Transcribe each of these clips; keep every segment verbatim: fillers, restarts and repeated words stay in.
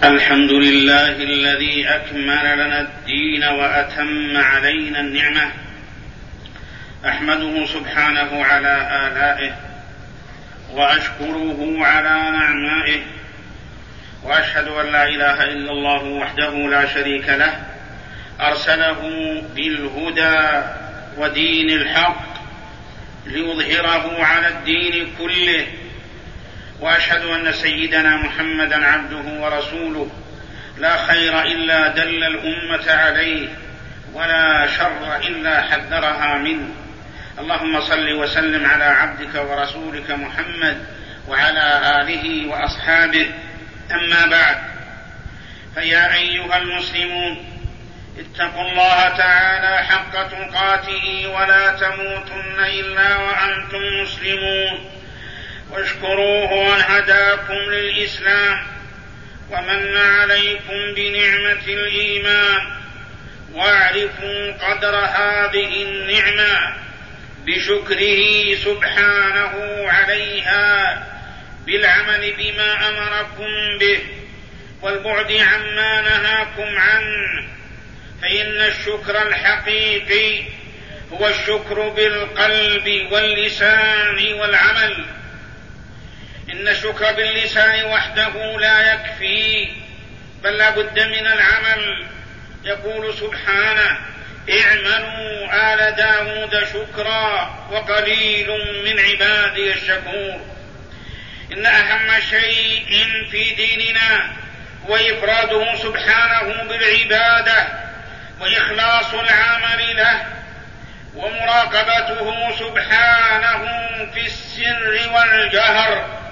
الحمد لله الذي أكمل لنا الدين وأتم علينا النعمة، أحمده سبحانه على آلائه وأشكره على نعمائه، وأشهد أن لا إله إلا الله وحده لا شريك له أرسله بالهدى ودين الحق ليظهره على الدين كله، وأشهد أن سيدنا محمدا عبده ورسوله لا خير إلا دل الأمة عليه ولا شر إلا حذرها منه. اللهم صل وسلم على عبدك ورسولك محمد وعلى آله وأصحابه. أما بعد، فيا أيها المسلمون، اتقوا الله تعالى حق تقاته ولا تموتن إلا وأنتم مسلمون، واشكروه أن هداكم للإسلام ومن عليكم بنعمة الإيمان، واعرفوا قدر هذه النعمة بشكره سبحانه عليها بالعمل بما أمركم به والبعد عما نهاكم عنه، فإن الشكر الحقيقي هو الشكر بالقلب واللسان والعمل. إن الشكر باللسان وحده لا يكفي، بل لا بد من العمل. يقول سبحانه: اعملوا آل داود شكرا وقليل من عبادي الشكور. إن أهم شيء في ديننا هو إفراده سبحانه بالعبادة وإخلاص العمل له ومراقبته سبحانه في السر والجهر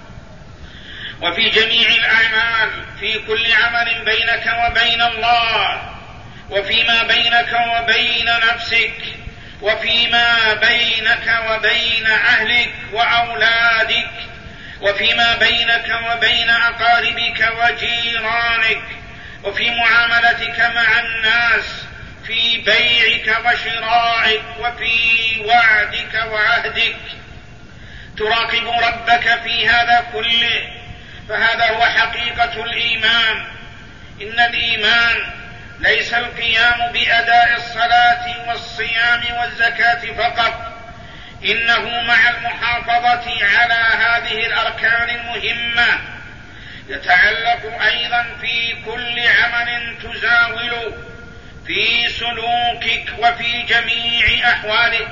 وفي جميع الأعمال، في كل عمل بينك وبين الله، وفيما بينك وبين نفسك، وفيما بينك وبين أهلك وأولادك، وفيما بينك وبين أقاربك وجيرانك، وفي معاملتك مع الناس، في بيعك وشرائك، وفي وعدك وعهدك. تراقب ربك في هذا كله، فهذا هو حقيقة الإيمان. إن الإيمان ليس القيام بأداء الصلاة والصيام والزكاة فقط، إنه مع المحافظة على هذه الأركان المهمة يتعلق أيضا في كل عمل تزاوله في سلوكك وفي جميع أحوالك.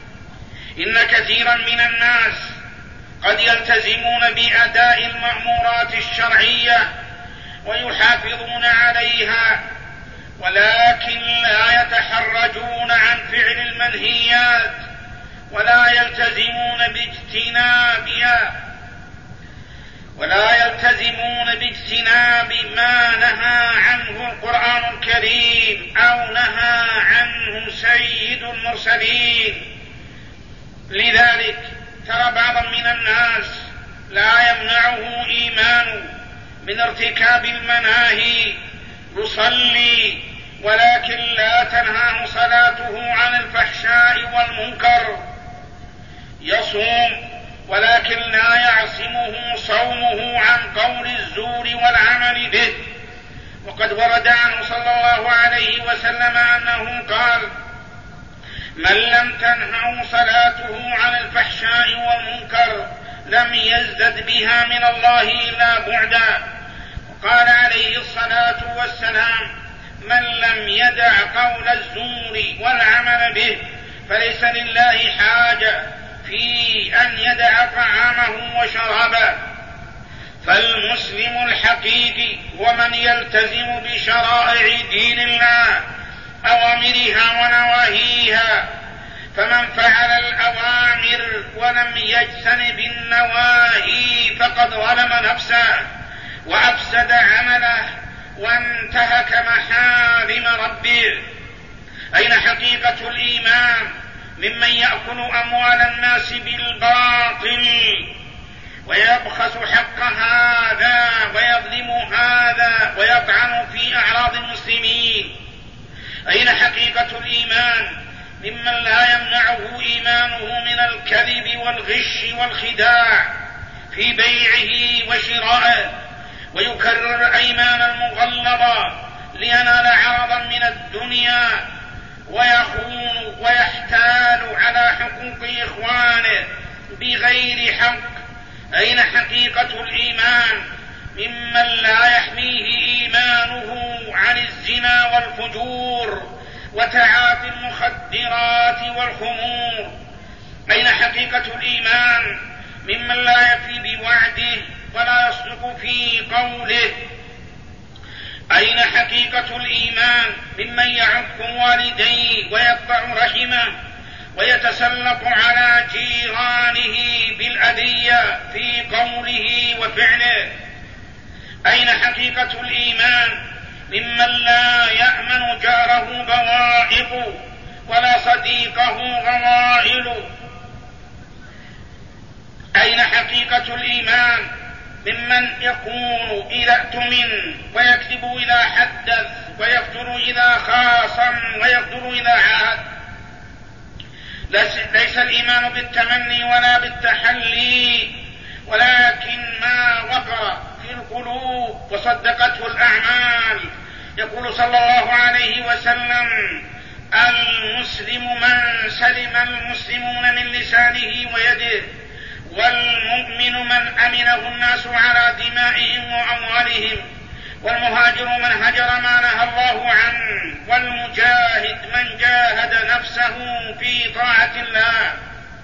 إن كثيرا من الناس قد يلتزمون بأداء المأمورات الشرعية ويحافظون عليها، ولكن لا يتحرجون عن فعل المنهيات ولا يلتزمون باجتنابها ولا يلتزمون باجتناب ما نهى عنه القرآن الكريم أو نهى عنه سيد المرسلين. لذلك ترى بعضا من الناس لا يمنعه إيمانه من ارتكاب المناهي، يصلي ولكن لا تنهاه صلاته عن الفحشاء والمنكر، يصوم ولكن لا يعصمه صومه عن قول الزور والعمل به. وقد ورد عنه صلى الله عليه وسلم أنه قال: من لم تنهه صلاته عن الفحشاء والمنكر لم يزدد بها من الله إلا بعدا. وقال عليه الصلاة والسلام: من لم يدع قول الزور والعمل به فليس لله حاجة في أن يدع طعامه وشرابه. فالمسلم الحقيقي هو من يلتزم بشرائع دين الله، أوامرها ونواهيها. فمن فعل الأوامر ولم يجتنب النواهي فقد ظلم نفسه وأفسد عمله وانتهك محارم ربه. أين حقيقة الإيمان ممن يأكل أموال الناس بالباطل ويبخس حق هذا ويظلم هذا ويطعن في أعراض المسلمين؟ أين حقيقة الإيمان ممن لا يمنعه إيمانه من الكذب والغش والخداع في بيعه وشرائه، ويكرر الأيمان المغلظة لينال عرضا من الدنيا، ويخون ويحتال على حقوق إخوانه بغير حق. أين حقيقة الإيمان ممن لا يحميه إيمانه عن الزنا والفجور وتعاطي المخدرات والخمور؟ أين حقيقة الإيمان ممن لا يفي بوعده ولا يصدق في قوله؟ أين حقيقة الإيمان ممن يعق والديه ويقطع رحمه ويتسلط على جيرانه بالأذية في قوله وفعله؟ أين حقيقة الإيمان ممن لا يأمن جاره بوائق ولا صديقه غوائل؟ أين حقيقة الإيمان ممن يكون إذا اؤتمن ويكذب إذا حدث ويفجر إذا خاصم ويغدر إذا عاهد؟ ليس الإيمان بالتمني ولا بالتحلي، ولكن ما وقر في القلوب وصدقته الأعمال. يقول صلى الله عليه وسلم: المسلم من سلم المسلمون من لسانه ويده، والمؤمن من أمنه الناس على دمائهم وأموالهم، والمهاجر من هجر ما نهى الله عنه، والمجاهد من جاهد نفسه في طاعة الله.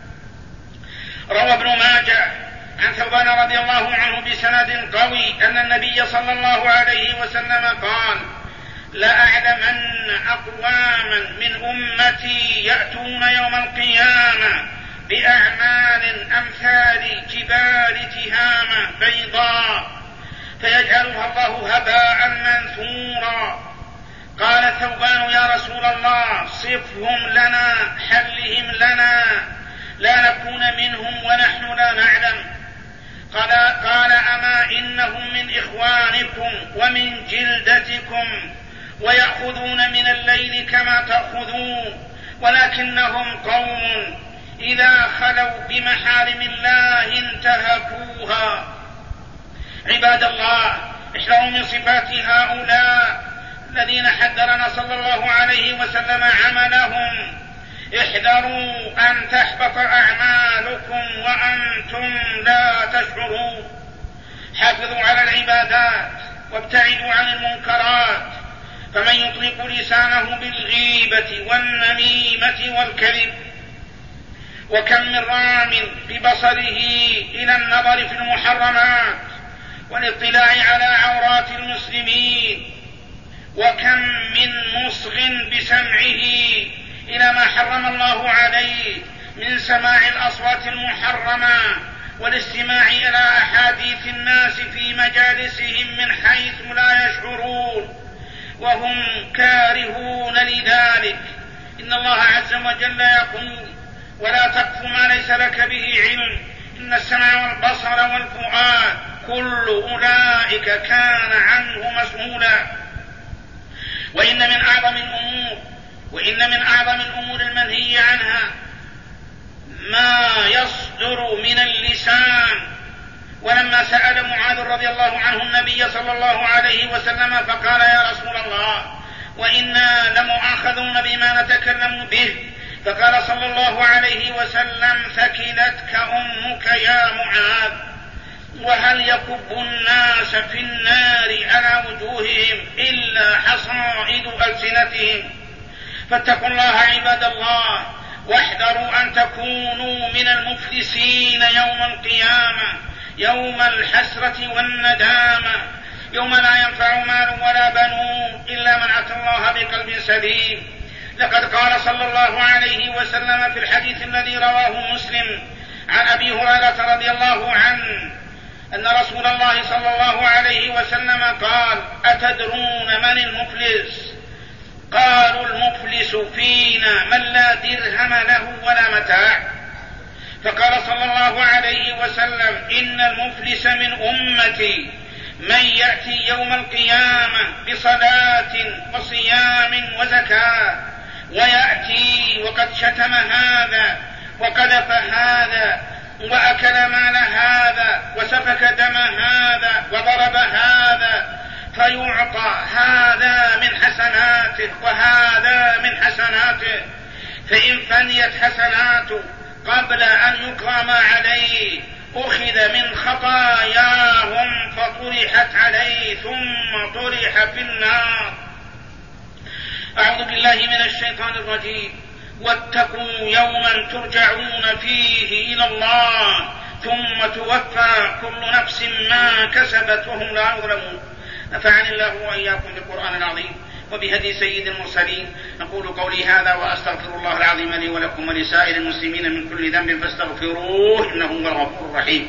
روى ابن ماجه عن ثوبان رضي الله عنه بسند قوي أن النبي صلى الله عليه وسلم قال: لأعلمن أقواما من أمتي يأتون يوم القيامة بأعمال أمثال جبال تهامة بيضاء فيجعلها الله هباء منثورا. قال ثوبان: يا رسول الله صفهم لنا، حلهم لنا، لا نكون منهم ونحن لا نعلم. قال, قال: أما إنهم من إخوانكم ومن جلدتكم ويأخذون من الليل كما تأخذون، ولكنهم قوم إذا خلوا بمحارم الله انتهكوها. عباد الله، احذروا من صفات هؤلاء الذين حذرنا صلى الله عليه وسلم عملهم. احذروا أن تحبط أعمالكم وأنتم لا تشعرون. حافظوا على العبادات وابتعدوا عن المنكرات، فمن يطلق لسانه بالغيبة والنميمة والكذب. وكم من رام ببصره إلى النظر في المحرمات والاطلاع على عورات المسلمين، وكم من مصغ بسمعه إلى ما حرم الله عليه من سماع الأصوات المحرمة والاستماع إلى أحاديث الناس في مجالسهم من حيث لا يشعرون وهم كارهون لذلك. إن الله عز وجل يقول: ولا تقف ما ليس لك به علم، إن السمع والبصر والفؤاد كل أولئك كان عنه مسؤولا. وإن من أعظم الأمور وإن من أعظم الأمور المنهي عنها ما يصدر من اللسان. ولما سأل معاذ رضي الله عنه النبي صلى الله عليه وسلم فقال: يا رسول الله، وإنا لمؤاخذون بما نتكلم به، فقال صلى الله عليه وسلم: ثكلتك أمك يا معاذ، وهل يكب الناس في النار على وجوههم إلا حصائد ألسنتهم؟ فاتقوا الله عباد الله، واحذروا أن تكونوا من المفلسين يوم القيامة، يوم الحسرة والندامة، يوم لا ينفع مال ولا بنون إلا من أتى الله بقلب سليم. لقد قال صلى الله عليه وسلم في الحديث الذي رواه مسلم عن أبي هريرة رضي الله عنه أن رسول الله صلى الله عليه وسلم قال: أتدرون من المفلس؟ قالوا: المفلس فينا من لا درهم له ولا متاع. فقال صلى الله عليه وسلم: إن المفلس من أمتي من يأتي يوم القيامة بصلاة وصيام وزكاة، ويأتي وقد شتم هذا وقذف هذا وأكل مال هذا وسفك دم هذا وضرب هذا يعطى هذا من حسناته وهذا من حسناته، فإن فنيت حسناته قبل أن يقام عليه أخذ من خطاياهم فطرحت عليه ثم طرح في النار. أعوذ بالله من الشيطان الرجيم. واتقوا يوما ترجعون فيه إلى الله ثم توفى كل نفس ما كسبت وهم لا يظلمون. نفعني الله وإياكم بالقرآن العظيم وبهدي سيد المرسلين. أقول قولي هذا وأستغفر الله العظيم لي ولكم ولسائر المسلمين من كل ذنب فاستغفروه إنه هو الغفور الرحيم.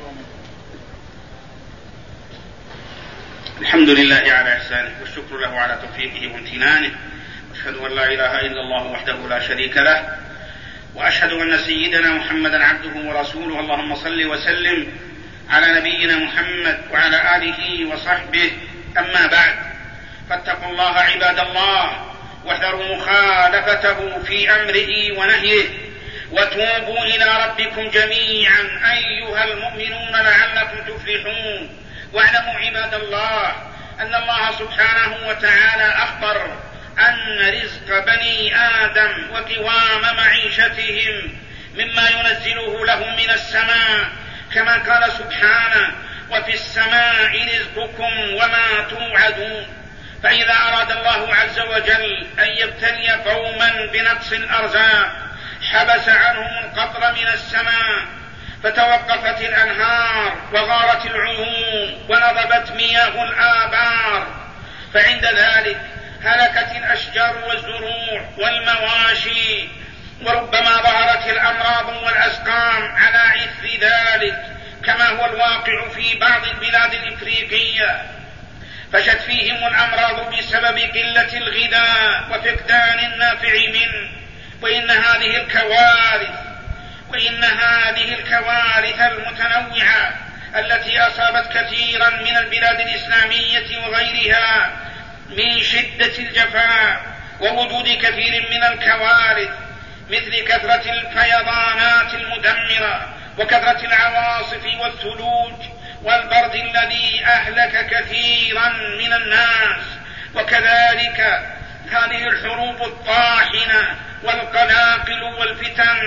الحمد لله على إحسانه والشكر له على توفيقه وامتنانه، أشهد أن لا إله إلا الله وحده لا شريك له، وأشهد أن سيدنا محمدا عبده ورسوله. اللهم صل وسلم على نبينا محمد وعلى آله وصحبه. أما بعد، فاتقوا الله عباد الله واحذروا مخالفته في أمره ونهيه، وتوبوا إلى ربكم جميعا أيها المؤمنون لعلكم تفلحون. واعلموا عباد الله أن الله سبحانه وتعالى أخبر أن رزق بني آدم وقوام معيشتهم مما ينزله لهم من السماء، كما قال سبحانه: وفي السماء رزقكم وما توعدون. فإذا أراد الله عز وجل أن يبتلي قوما بنقص الأرزاق حبس عنهم القطر من السماء، فتوقفت الأنهار وغارت العيون ونضبت مياه الآبار، فعند ذلك هلكت الأشجار والزروع والمواشي، وربما ظهرت الأمراض والأسقام على إثر ذلك، كما هو الواقع في بعض البلاد الإفريقية، فشت فيهم الأمراض بسبب قلة الغذاء وفقدان النافع منه. وإن هذه الكوارث وإن هذه الكوارث المتنوعة التي أصابت كثيرا من البلاد الإسلامية وغيرها من شدة الجفاف ووجود كثير من الكوارث، مثل كثرة الفيضانات المدمرة وكثرة العواصف والثلوج والبرد الذي أهلك كثيرا من الناس، وكذلك هذه الحروب الطاحنة والقلاقل والفتن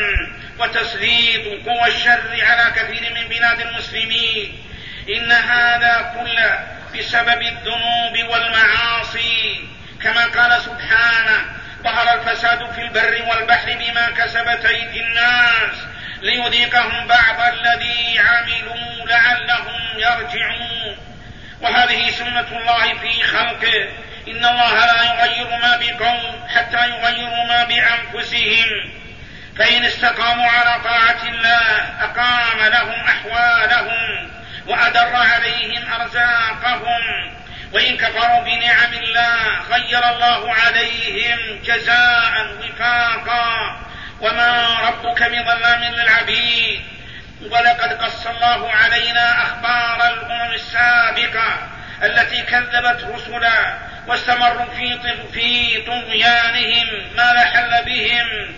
وتسليط قوى الشر على كثير من بلاد المسلمين. إن هذا كله بسبب الذنوب والمعاصي، كما قال سبحانه: ظهر الفساد في البر والبحر بما كسبت أيدي الناس ليذيقهم بعض الذي عملوا لعلهم يرجعون. وهذه سنة الله في خلقه، إن الله لا يغير ما بقوم حتى يغيروا ما بأنفسهم، فإن استقاموا على طاعة الله أقام لهم أحوالهم وأدر عليهم أرزاقهم، وإن كفروا بنعم الله غير الله عليهم جزاء وفاقا، وما ربك بظلام للعبيد. ولقد قص الله علينا أخبار الأمم السابقة التي كذبت رسلا واستمروا في طغيانهم ما لا حل بهم.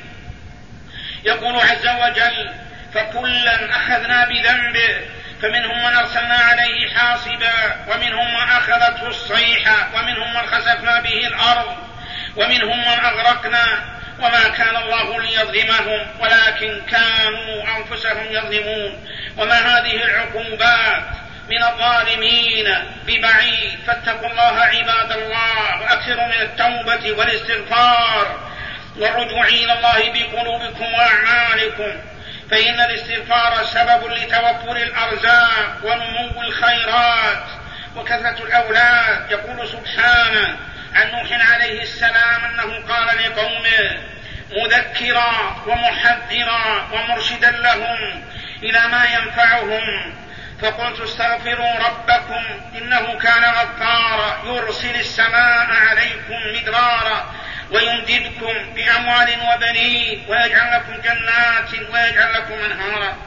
يقول عز وجل: فكلا أخذنا بذنبه فمنهم من أرسلنا عليه حاصبا ومنهم من أخذته الصيحة ومنهم من خسفنا به الأرض ومنهم من أغرقنا وما كان الله ليظلمهم ولكن كانوا أنفسهم يظلمون. وما هذه العقوبات من الظالمين ببعيد، فاتقوا الله عباد الله وأكثروا من التوبة والاستغفار والرجوع إلى الله بقلوبكم وأعمالكم، فإن الاستغفار سبب لتوفر الأرزاق ونمو الخيرات وكثرة الأولاد. يقول سبحانه عن نوح عليه السلام أنه قال لقومه مذكرا ومحذرا ومرشدا لهم إلى ما ينفعهم: فقلت استغفروا ربكم إنه كان غفارا يرسل السماء عليكم مدرارا ويمددكم بأموال وبنين ويجعل لكم جنات ويجعل لكم أنهارا.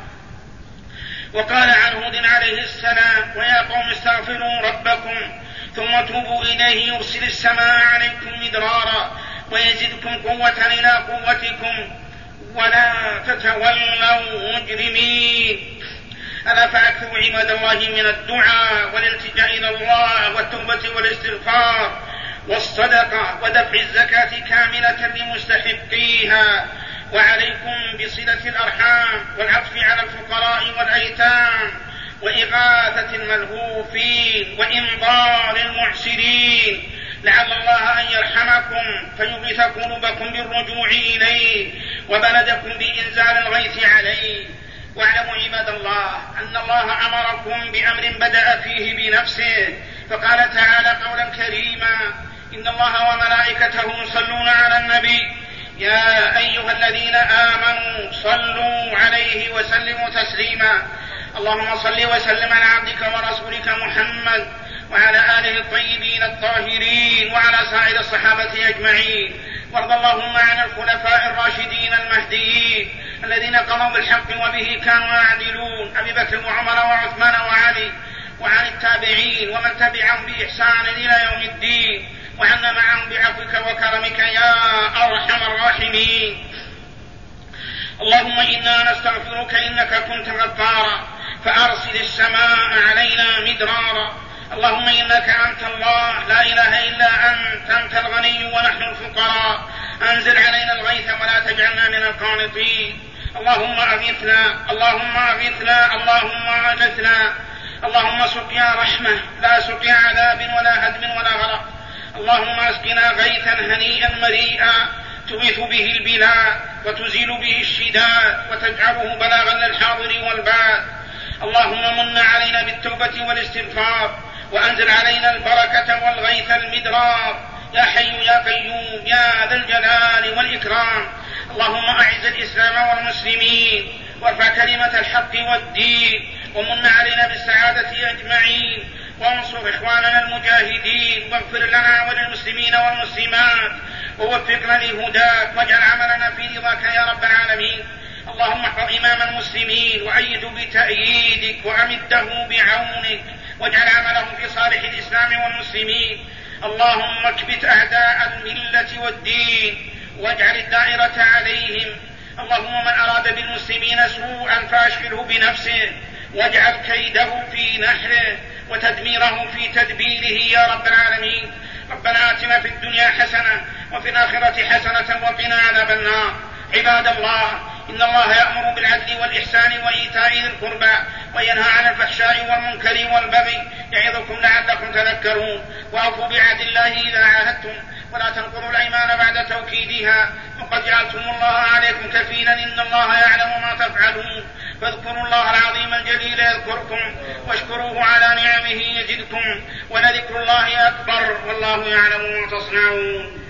وقال عن هود عليه السلام: ويا قوم استغفروا ربكم ثم توبوا إليه يرسل السماء عليكم مدرارا ويزدكم قوة إلى قوتكم ولا تتولوا مجرمين. ألا فأكثروا عباد الله من الدعاء والالتجاء إلى الله والتوبة والاستغفار والصدقة ودفع الزكاة كاملة لمستحقيها، وعليكم بصلة الأرحام والعطف على الفقراء والأيتام وإغاثة الملهوفين وإنظار المعسرين، لعل الله أن يرحمكم فيغيث قلوبكم بالرجوع إليه وبلدكم بإنزال الغيث عليه. واعلموا عباد الله أن الله أمركم بأمر بدأ فيه بنفسه، فقال تعالى قولا كريما: إن الله وملائكته يصلون على النبي يا أيها الذين آمنوا صلوا عليه وسلموا تسليما. اللهم صل وسلم على عبدك ورسولك محمد وعلى آله الطيبين الطاهرين وعلى سائر الصحابة أجمعين، وارض اللهم عن الخلفاء الراشدين المهديين الذين قضوا بالحق وبه كانوا يعدلون، أبي بكر وعمر وعثمان وعلي، وعن التابعين ومن تبعهم بإحسان إلى يوم الدين، وعنا معهم بعفوك وكرمك يا أرحم الراحمين. اللهم إنا نستغفرك إنك كنت غفارا فأرسل السماء علينا مدرارا. اللهم إنك أنت الله لا إله إلا أنت، أنت الغني ونحن الفقراء، أنزل علينا الغيث ولا تجعلنا من القانطين. اللهم أغثنا اللهم أغثنا اللهم أغثنا. اللهم سقيا رحمة لا سقيا عذاب ولا هدم ولا غرق. اللهم اسقنا غيثا هنيئا مريئا تغيث به البلاد وتزيل به الشداد وتجعله بلاغا للحاضر والباد. اللهم من علينا بالتوبة والاستغفار وأنزل علينا البركة والغيث المدرار يا حي يا قيوم يا ذا الجلال والإكرام. اللهم أعز الإسلام والمسلمين وارفع كلمة الحق والدين ومن علينا بالسعادة أجمعين، وانصر إخواننا المجاهدين، واغفر لنا وللمسلمين والمسلمات، ووفقنا لهداك، واجعل عملنا في رضاك يا رب العالمين. اللهم احفظ إمام المسلمين وأيده بتأييدك وأمده بعونك، واجعل عمله في صالح الإسلام والمسلمين. اللهم اكبت أعداء الملة والدين واجعل الدائرة عليهم. اللهم من أراد بالمسلمين سوءا فأشغله بنفسه واجعل كيده في نحره وتدميره في تدبيره يا رب العالمين. ربنا آتنا في الدنيا حسنة وفي الآخرة حسنة وقنا عذاب النار. عباد الله، إن الله يأمر بالعدل والإحسان وإيتاء ذي القربى وينهى عن الفحشاء والمنكر والبغي يعظكم لعلكم تذكرون. وأوفوا بعهد الله إذا عاهدتم ولا تنقضوا الأيمان بعد توكيدها وقد جعلتم الله عليكم كفيلا إن الله يعلم ما تفعلون. فاذكروا الله العظيم الجليل يذكركم واشكروه على نعمه يزدكم ولذكر الله أكبر والله يعلم ما تصنعون.